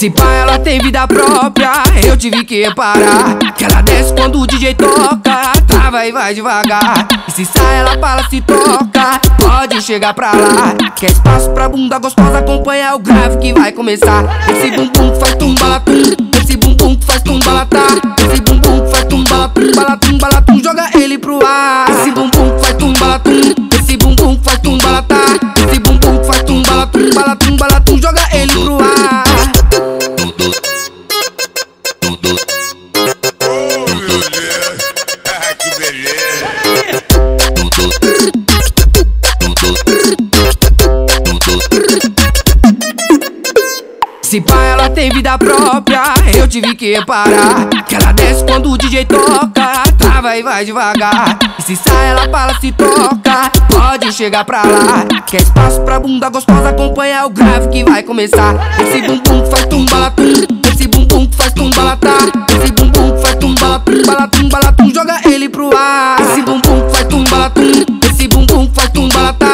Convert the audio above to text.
Se pá, ela tem vida própria, eu tive que reparar que ela desce quando o DJ toca, trava e vai devagar. E se sai, ela fala, se toca, pode chegar pra lá. Quer espaço pra bunda gostosa, acompanha o grave que vai começar. Esse bumbum que faz tumbalatum, esse bumbum que faz tumbalatá, esse bumbum que faz tumbalatum, balatum, balatum, joga ele pro ar. Esse bumbum que faz tumbalatum, esse bumbum que faz tumbalatá, esse bumbum que faz tumbalatum, balatum, balatum, joga ele pro ar. Que beleza. Se pá, ela tem vida própria, eu tive que reparar que ela desce quando o DJ toca, trava e vai devagar. E se sai, ela fala, se toca, pode chegar pra lá. Quer espaço pra bunda gostosa, acompanha o grave que vai começar. Esse bumbum que faz tumbalatum, esse bumbum que faz tumbalatá, esse bumbum que faz tumbalatum, balatum, balatum, joga ele pro ar. Esse bumbum que faz tumbalatum, esse bumbum que faz tumbalatá,